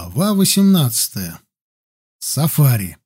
Глава 18. Сафари.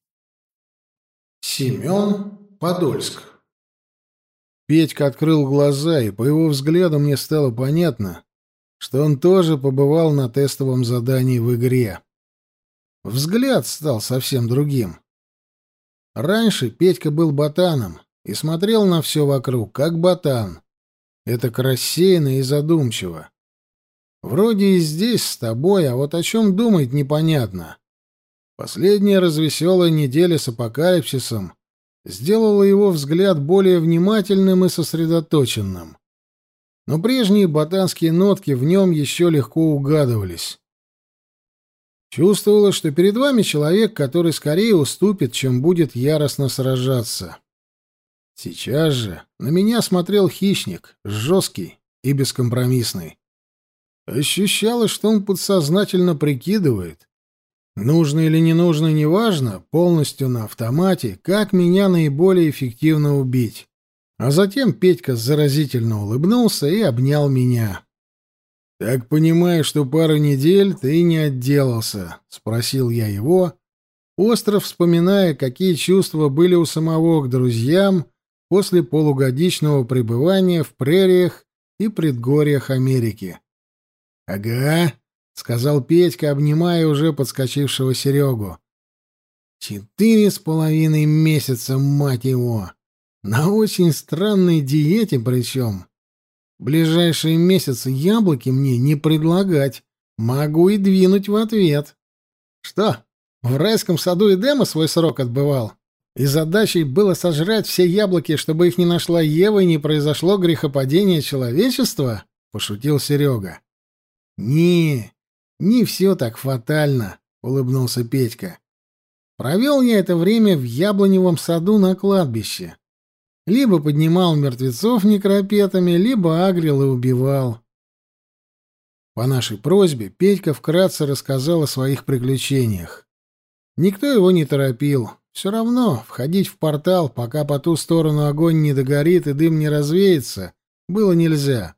Семен, Подольск. Петька открыл глаза, и по его взгляду мне стало понятно, что он тоже побывал на тестовом задании в игре. Взгляд стал совсем другим. Раньше Петька был ботаном и смотрел на все вокруг, как ботан. Это рассеянно и задумчиво. Вроде и здесь с тобой, а вот о чем думать непонятно. Последняя развеселая неделя с апокалипсисом сделала его взгляд более внимательным и сосредоточенным. Но прежние ботанские нотки в нем еще легко угадывались. Чувствовалось, что перед вами человек, который скорее уступит, чем будет яростно сражаться. Сейчас же на меня смотрел хищник, жесткий и бескомпромиссный. Ощущалось, что он подсознательно прикидывает, нужно или не нужно, неважно, полностью на автомате, как меня наиболее эффективно убить. А затем Петька заразительно улыбнулся и обнял меня. «Так понимаю, что пару недель ты не отделался?» — спросил я его, остро вспоминая, какие чувства были у самого к друзьям после полугодичного пребывания в прериях и предгорьях Америки. «Ага», — сказал Петька, обнимая уже подскочившего Серегу. 4,5 месяца, мать его! На очень странной диете причем. Ближайшие месяцы яблоки мне не предлагать. Могу и двинуть в ответ. Что, в райском саду Эдема свой срок отбывал? И задачей было сожрать все яблоки, чтобы их не нашла Ева и не произошло грехопадение человечества?» — пошутил Серега. Не все так фатально», — улыбнулся Петька. «Провел я это время в яблоневом саду на кладбище. Либо поднимал мертвецов некропетами, либо агрил и убивал». По нашей просьбе Петька вкратце рассказал о своих приключениях. Никто его не торопил. Все равно входить в портал, пока по ту сторону огонь не догорит и дым не развеется, было нельзя.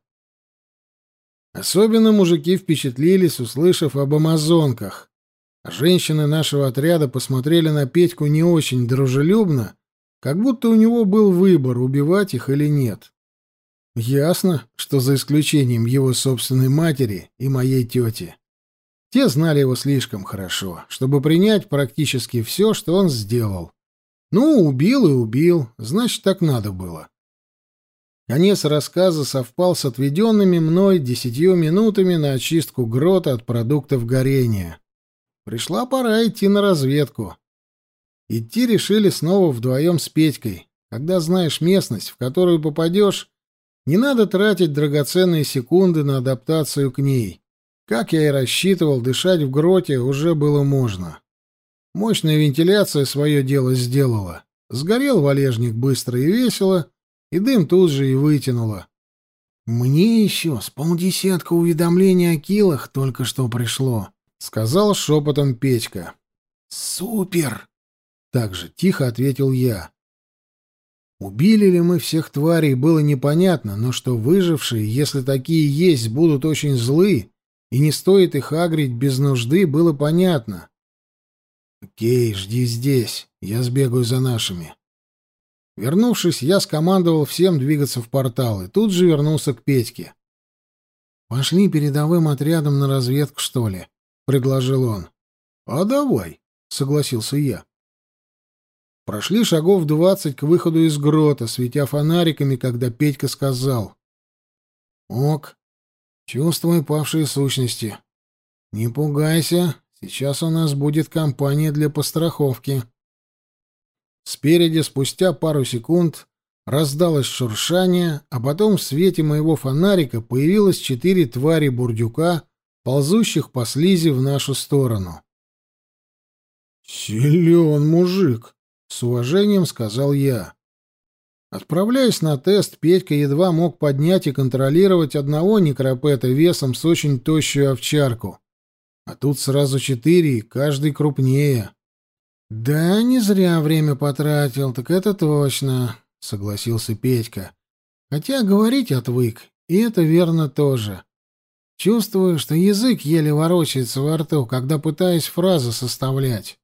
Особенно мужики впечатлились, услышав об амазонках. Женщины нашего отряда посмотрели на Петьку не очень дружелюбно, как будто у него был выбор, убивать их или нет. Ясно, что за исключением его собственной матери и моей тети. Те знали его слишком хорошо, чтобы принять практически все, что он сделал. Ну, убил и убил, значит, так надо было. Конец рассказа совпал с отведенными мной 10 минутами на очистку грота от продуктов горения. Пришла пора идти на разведку. Идти решили снова вдвоем с Петькой. Когда знаешь местность, в которую попадешь, не надо тратить драгоценные секунды на адаптацию к ней. Как я и рассчитывал, дышать в гроте уже было можно. Мощная вентиляция свое дело сделала. Сгорел валежник быстро и весело, и дым тут же и вытянуло. «Мне еще с полдесятка уведомлений о киллах только что пришло», — сказал шепотом Петька. «Супер!» — так же тихо ответил я. Убили ли мы всех тварей, было непонятно, но что выжившие, если такие есть, будут очень злы, и не стоит их агрить без нужды, было понятно. «Окей, жди здесь, я сбегаю за нашими». Вернувшись, я скомандовал всем двигаться в портал, и тут же вернулся к Петьке. «Пошли передовым отрядом на разведку, что ли?» — предложил он. «А давай», — согласился я. Прошли шагов 20 к выходу из грота, светя фонариками, когда Петька сказал: «Ок, чувствую павшие сущности. Не пугайся, сейчас у нас будет компания для постраховки». Спереди, спустя пару секунд, раздалось шуршание, а потом в свете моего фонарика появилось 4 твари бурдюка, ползущих по слизи в нашу сторону. «Силен мужик», — с уважением сказал я. Отправляясь на тест, Петька едва мог поднять и контролировать одного некропета весом с очень тощую овчарку. А тут сразу 4, и каждый крупнее. «Да, не зря время потратил, так это точно», — согласился Петька. «Хотя говорить отвык, и это верно тоже. Чувствую, что язык еле ворочается во рту, когда пытаюсь фразы составлять.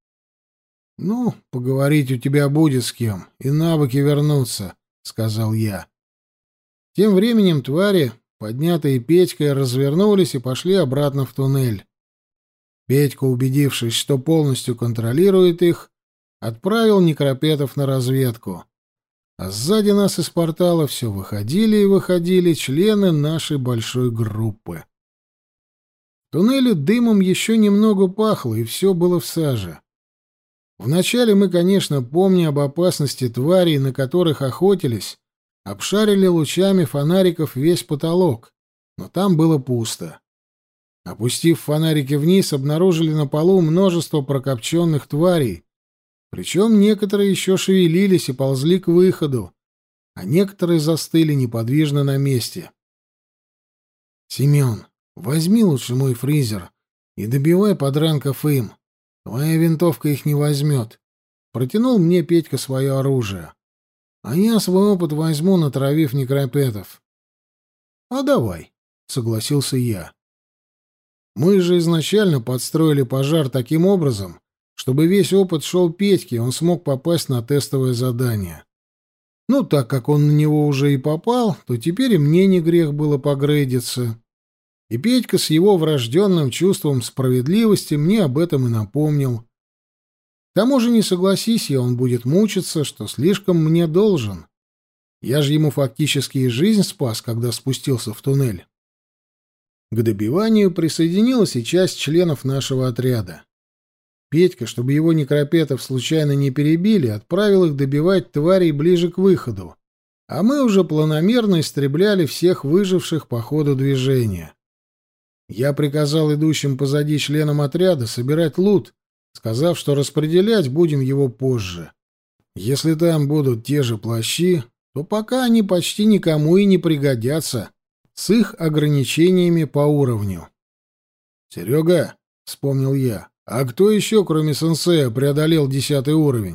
«Ну, поговорить у тебя будет с кем, и навыки вернутся», — сказал я. Тем временем твари, поднятые Петькой, развернулись и пошли обратно в туннель. Петька, убедившись, что полностью контролирует их, отправил некропетов на разведку. А сзади нас из портала все выходили и выходили члены нашей большой группы. В туннеле дымом еще немного пахло, и все было в саже. Вначале мы, конечно, помня об опасности тварей, на которых охотились, обшарили лучами фонариков весь потолок, но там было пусто. Опустив фонарики вниз, обнаружили на полу множество прокопченных тварей, причем некоторые еще шевелились и ползли к выходу, а некоторые застыли неподвижно на месте. «Семен, возьми лучше мой фризер и добивай подранков им. Твоя винтовка их не возьмет». Протянул мне Петька свое оружие. «А я свой опыт возьму, натравив некропетов». «А давай», — согласился я. Мы же изначально подстроили пожар таким образом, чтобы весь опыт шел Петьке, и он смог попасть на тестовое задание. Ну, так как он на него уже и попал, то теперь и мне не грех было погрейдиться. И Петька с его врожденным чувством справедливости мне об этом и напомнил. К тому же, не согласись я, он будет мучиться, что слишком мне должен. Я же ему фактически и жизнь спас, когда спустился в туннель. К добиванию присоединилась и часть членов нашего отряда. Петька, чтобы его некропетов случайно не перебили, отправил их добивать тварей ближе к выходу, а мы уже планомерно истребляли всех выживших по ходу движения. Я приказал идущим позади членам отряда собирать лут, сказав, что распределять будем его позже. Если там будут те же плащи, то пока они почти никому и не пригодятся, с их ограничениями по уровню. «Серега», — вспомнил я, — «а кто еще, кроме сенсея, преодолел 10-й уровень?»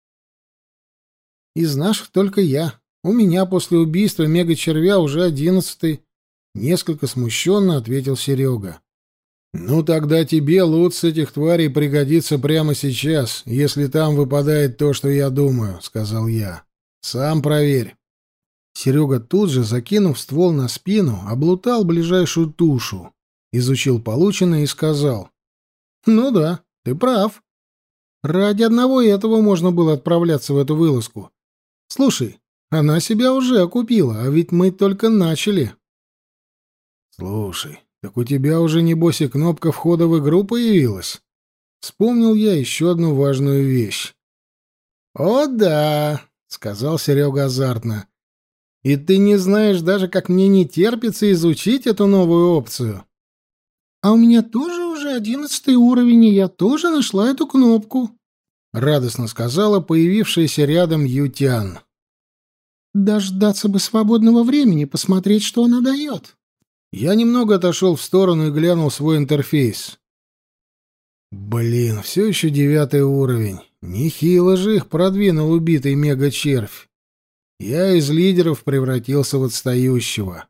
«Из наших только я. У меня после убийства мега-червя уже 11-й», — несколько смущенно ответил Серега. «Ну тогда тебе лут с этих тварей пригодится прямо сейчас, если там выпадает то, что я думаю», — сказал я. «Сам проверь». Серега тут же, закинув ствол на спину, облутал ближайшую тушу, изучил полученное и сказал: «Ну да, ты прав. Ради одного этого можно было отправляться в эту вылазку. Слушай, она себя уже окупила, а ведь мы только начали». «Слушай, так у тебя уже, небось, и кнопка входа в игру появилась?» Вспомнил я еще одну важную вещь. «О да», — сказал Серега азартно. «И ты не знаешь даже, как мне не терпится изучить эту новую опцию». «А у меня тоже уже 11-й уровень, и я тоже нашла эту кнопку», — радостно сказала появившаяся рядом Ютян. «Дождаться бы свободного времени, посмотреть, что она дает». Я немного отошел в сторону и глянул свой интерфейс. Блин, все еще 9-й уровень. Нехило же их продвинул убитый мега-червь. Я из лидеров превратился в отстающего.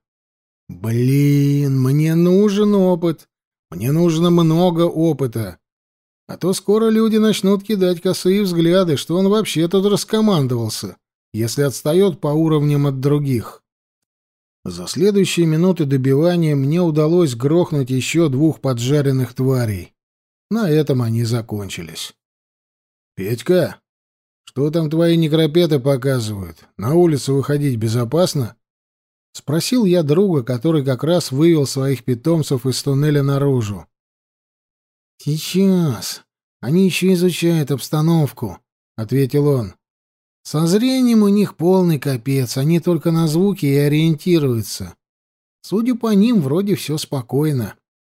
Блин, мне нужен опыт. Мне нужно много опыта. А то скоро люди начнут кидать косые взгляды, что он вообще тут раскомандовался, если отстает по уровням от других. За следующие минуты добивания мне удалось грохнуть еще 2 поджаренных тварей. На этом они закончились. «Петька, что там твои некропеты показывают? На улицу выходить безопасно?» — спросил я друга, который как раз вывел своих питомцев из туннеля наружу. «Сейчас. Они еще изучают обстановку», — ответил он. «Со зрением у них полный капец, они только на звуки и ориентируются. Судя по ним, вроде все спокойно».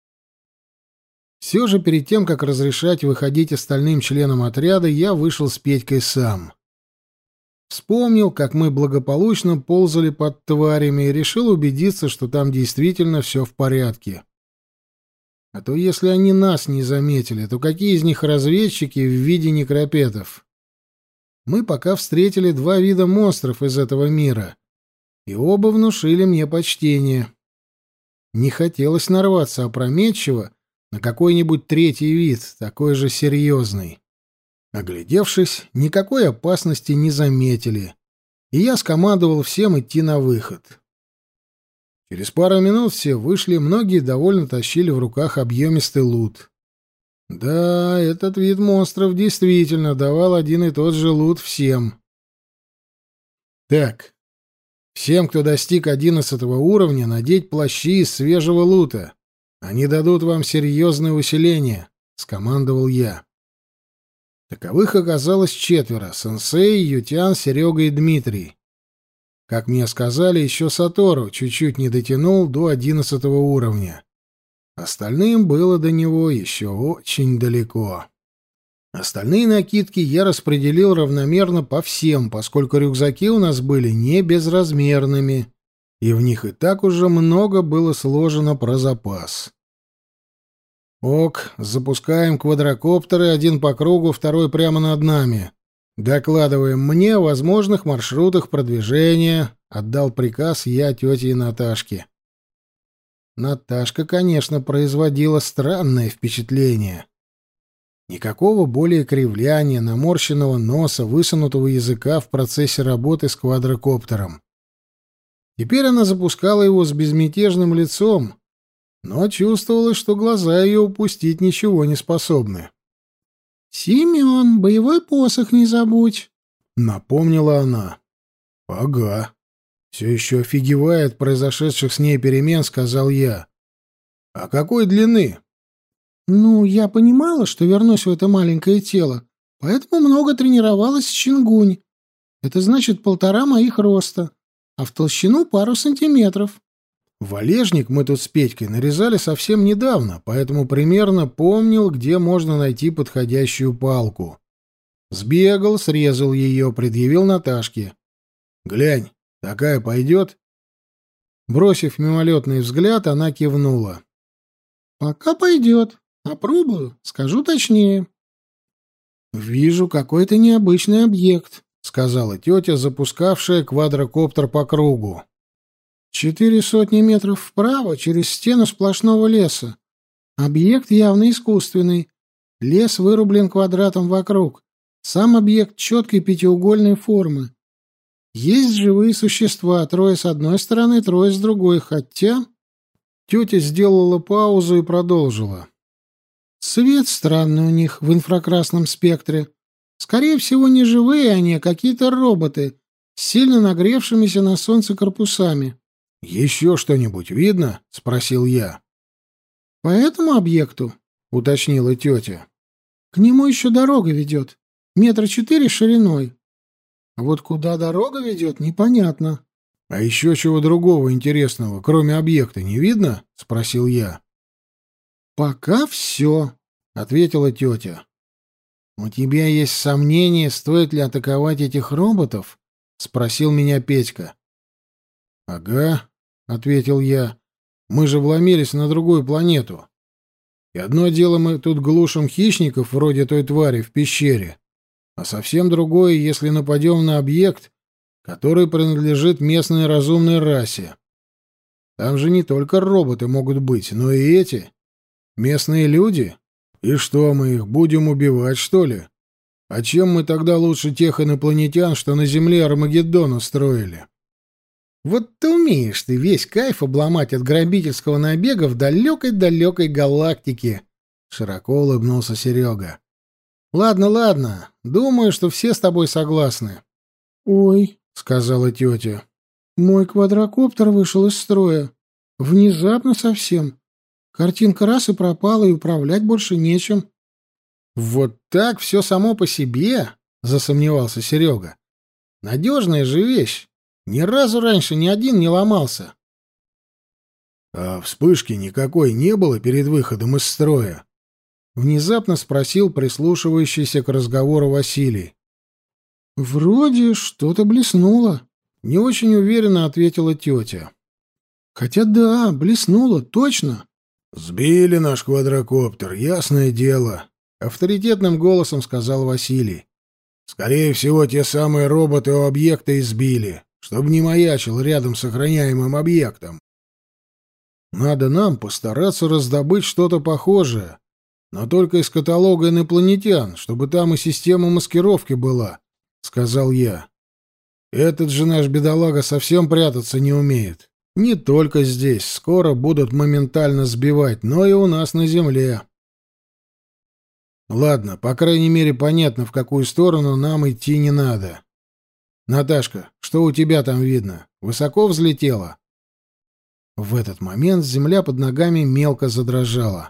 Все же перед тем, как разрешать выходить остальным членам отряда, я вышел с Петькой сам. Вспомнил, как мы благополучно ползали под тварями, и решил убедиться, что там действительно все в порядке. А то если они нас не заметили, то какие из них разведчики в виде некропетов? Мы пока встретили 2 вида монстров из этого мира, и оба внушили мне почтение. Не хотелось нарваться опрометчиво на какой-нибудь третий вид, такой же серьезный. Оглядевшись, никакой опасности не заметили, и я скомандовал всем идти на выход. Через пару минут все вышли, многие довольно тащили в руках объемистый лут. Да, этот вид монстров действительно давал один и тот же лут всем. Так, всем, кто достиг 11 уровня, надеть плащи из свежего лута. Они дадут вам серьезное усиление, — скомандовал я. Таковых оказалось 4: Сенсей, Ютян, Серега и Дмитрий. Как мне сказали, еще Сатору чуть-чуть не дотянул до 11 уровня. Остальным было до него еще очень далеко. Остальные накидки я распределил равномерно по всем, поскольку рюкзаки у нас были не безразмерными, и в них и так уже много было сложено про запас. «Ок, запускаем квадрокоптеры, один по кругу, второй прямо над нами. Докладываем мне о возможных маршрутах продвижения», — отдал приказ я тете Наташке. Наташка, конечно, производила странное впечатление. Никакого более кривляния, наморщенного носа, высунутого языка в процессе работы с квадрокоптером. Теперь она запускала его с безмятежным лицом, но чувствовалось, что глаза ее упустить ничего не способны. «Семен, боевой посох не забудь», — напомнила она. «Ага. Все еще офигевает от произошедших с ней перемен», — сказал я. «А какой длины?» «Ну, я понимала, что вернусь в это маленькое тело, поэтому много тренировалась с чингунь. Это значит 1,5 моих роста, а в толщину пару сантиметров». Валежник мы тут с Петькой нарезали совсем недавно, поэтому примерно помнил, где можно найти подходящую палку. Сбегал, срезал ее, предъявил Наташке. «Глянь, такая пойдет?» Бросив мимолетный взгляд, она кивнула. «Пока пойдет. Попробую, скажу точнее». «Вижу какой-то необычный объект», — сказала тетя, запускавшая квадрокоптер по кругу. 400 метров вправо через стену сплошного леса. Объект явно искусственный. Лес вырублен квадратом вокруг. Сам объект четкой пятиугольной формы. Есть живые существа, 3 с одной стороны, 3 с другой, хотя...» Тетя сделала паузу и продолжила. «Цвет странный у них в инфракрасном спектре. Скорее всего, не живые они, а какие-то роботы с сильно нагревшимися на солнце корпусами». «Еще что-нибудь видно?» — спросил я. «По этому объекту?» — уточнила тетя. «К нему еще дорога ведет. 4 метра шириной. А вот куда дорога ведет, непонятно». «А еще чего другого интересного, кроме объекта, не видно?» — спросил я. «Пока все», — ответила тетя. «У тебя есть сомнения, стоит ли атаковать этих роботов?» — спросил меня Петька. «Ага», — ответил я. «Мы же вломились на другую планету. И одно дело мы тут глушим хищников, вроде той твари в пещере, а совсем другое, если нападем на объект, который принадлежит местной разумной расе. Там же не только роботы могут быть, но и эти. Местные люди. И что, мы их будем убивать, что ли? А чем мы тогда лучше тех инопланетян, что на Земле Армагеддон устроили?» «Вот ты умеешь ты весь кайф обломать от грабительского набега в далекой-далекой галактике», — широко улыбнулся Серега. «Ладно, ладно. Думаю, что все с тобой согласны». «Ой», — сказала тетя, — «мой квадрокоптер вышел из строя. Внезапно совсем. Картинка раз и пропала, и управлять больше нечем». «Вот так все само по себе?» — засомневался Серега. «Надежная же вещь. Ни разу раньше ни один не ломался». «А вспышки никакой не было перед выходом из строя?» — внезапно спросил прислушивающийся к разговору Василий. «Вроде что-то блеснуло», — не очень уверенно ответила тетя. «Хотя да, блеснуло, точно». «Сбили наш квадрокоптер, ясное дело», — авторитетным голосом сказал Василий. «Скорее всего, те самые роботы у объекта избили, чтобы не маячил рядом с охраняемым объектом». Надо нам постараться раздобыть что-то похожее, но только из каталога инопланетян, чтобы там и система маскировки была, — сказал я. Этот же наш бедолага совсем прятаться не умеет. Не только здесь, скоро будут моментально сбивать, но и у нас на Земле. Ладно, по крайней мере, понятно, в какую сторону нам идти не надо. Наташка, что у тебя там видно? Высоко взлетела? В этот момент земля под ногами мелко задрожала.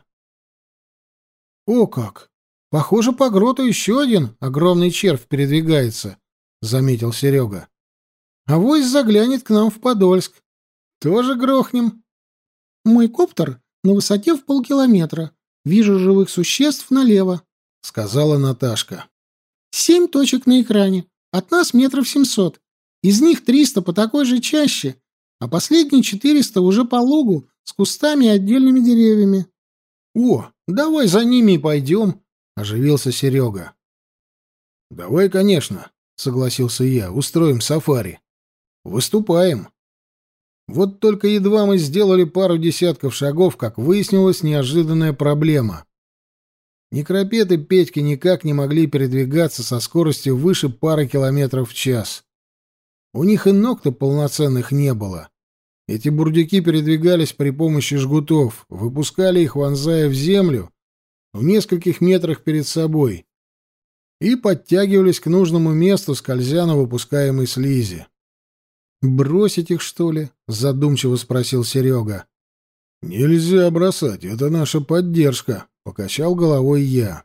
«О как! Похоже, по гроту еще один огромный червь передвигается», — заметил Серега. «Авось заглянет к нам в Подольск. Тоже грохнем». «Мой коптер на высоте в полкилометра. Вижу живых существ налево», — сказала Наташка. 7 точек на экране. От нас 700 метров. Из них 300 по такой же чаще, а последние 400 уже по лугу с кустами и отдельными деревьями». «О, давай за ними и пойдем», — оживился Серега. «Давай, конечно», — согласился я, — «устроим сафари. Выступаем». Вот только едва мы сделали пару десятков шагов, как выяснилась неожиданная проблема. Некропет и Петька никак не могли передвигаться со скоростью выше пары километров в час. У них и ног-то полноценных не было. Эти бурдюки передвигались при помощи жгутов, выпускали их, вонзая в землю в нескольких метрах перед собой, и подтягивались к нужному месту, скользя на выпускаемой слизи. «Бросить их, что ли?» — задумчиво спросил Серега. «Нельзя бросать, это наша поддержка», — покачал головой я.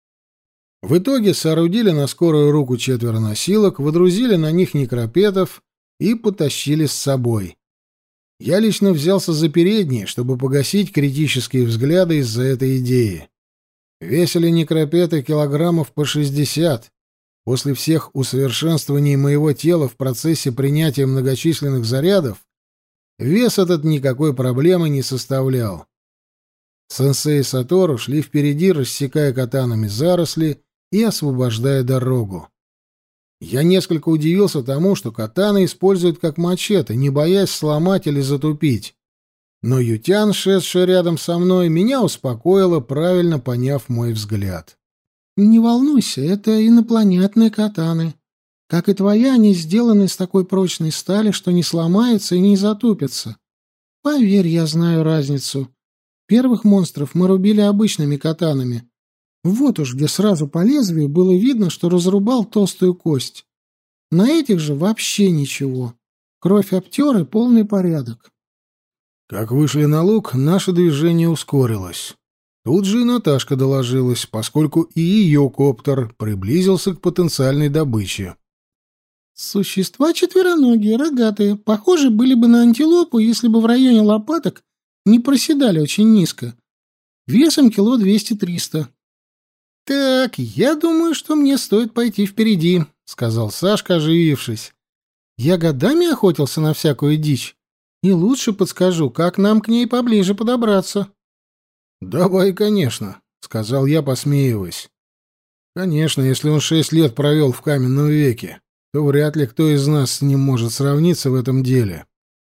В итоге соорудили на скорую руку 4 носилок, водрузили на них некропетов и потащили с собой. Я лично взялся за передние, чтобы погасить критические взгляды из-за этой идеи. Весили некропеты килограммов по 60. После всех усовершенствований моего тела в процессе принятия многочисленных зарядов вес этот никакой проблемы не составлял. Сенсей и Сатору шли впереди, рассекая катанами заросли и освобождая дорогу. Я несколько удивился тому, что катаны используют как мачете, не боясь сломать или затупить. Но Ютян, шедший рядом со мной, меня успокоила, правильно поняв мой взгляд. «Не волнуйся, это инопланетные катаны. Как и твоя, они сделаны из такой прочной стали, что не сломаются и не затупятся. Поверь, я знаю разницу. Первых монстров мы рубили обычными катанами. Вот уж где сразу по лезвию было видно, что разрубал толстую кость. На этих же вообще ничего. Кровь обтер и полный порядок». Как вышли на луг, наше движение ускорилось. Тут же и Наташка доложилась, поскольку и ее коптер приблизился к потенциальной добыче. «Существа четвероногие, рогатые. Похожи были бы на антилопу, если бы в районе лопаток не проседали очень низко. Весом 200-300 килограмм. «Так, я думаю, что мне стоит пойти впереди», — сказал Сашка, оживившись. «Я годами охотился на всякую дичь, и лучше подскажу, как нам к ней поближе подобраться». «Давай, конечно», — сказал я, посмеиваясь. «Конечно, если он 6 лет провел в каменном веке, то вряд ли кто из нас с ним может сравниться в этом деле».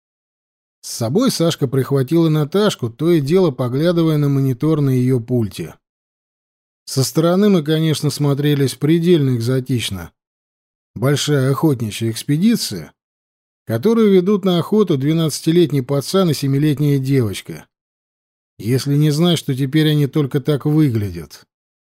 С собой Сашка прихватила Наташку, то и дело поглядывая на монитор на ее пульте. Со стороны мы, конечно, смотрелись предельно экзотично. Большая охотничья экспедиция, которую ведут на охоту 12-летний пацан и 7-летняя девочка. Если не знать, что теперь они только так выглядят.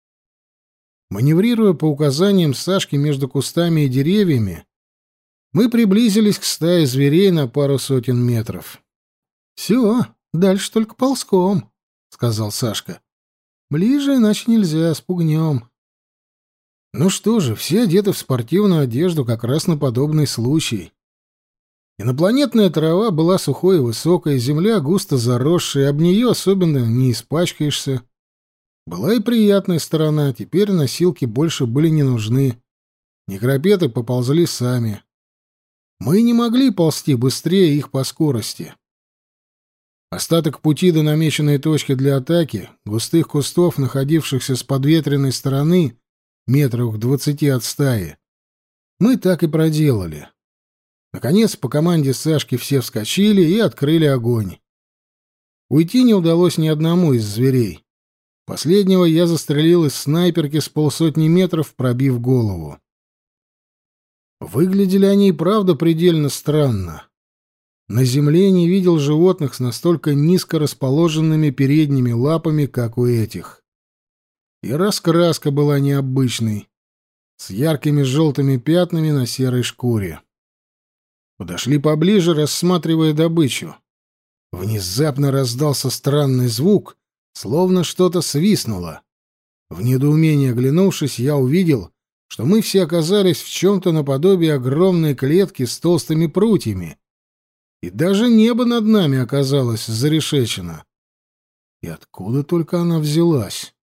Маневрируя по указаниям Сашки между кустами и деревьями, мы приблизились к стае зверей на пару сотен метров. «Все, дальше только ползком», — сказал Сашка. «Ближе, иначе нельзя, спугнем». Ну что же, все одеты в спортивную одежду как раз на подобный случай. Инопланетная трава была сухой и высокой, земля густо заросшая, об нее особенно не испачкаешься. Была и приятная сторона, теперь носилки больше были не нужны. Некропеты поползли сами. Мы не могли ползти быстрее их по скорости. Остаток пути до намеченной точки для атаки, густых кустов, находившихся с подветренной стороны, метров в 20 от стаи, мы так и проделали. Наконец, по команде Сашки все вскочили и открыли огонь. Уйти не удалось ни одному из зверей. Последнего я застрелил из снайперки с 50 метров, пробив голову. Выглядели они и правда предельно странно. На земле не видел животных с настолько низко расположенными передними лапами, как у этих. И раскраска была необычной, с яркими желтыми пятнами на серой шкуре. Подошли поближе, рассматривая добычу. Внезапно раздался странный звук, словно что-то свистнуло. В недоумении оглянувшись, я увидел, что мы все оказались в чем-то наподобие огромной клетки с толстыми прутьями. И даже небо над нами оказалось зарешечено. И откуда только она взялась?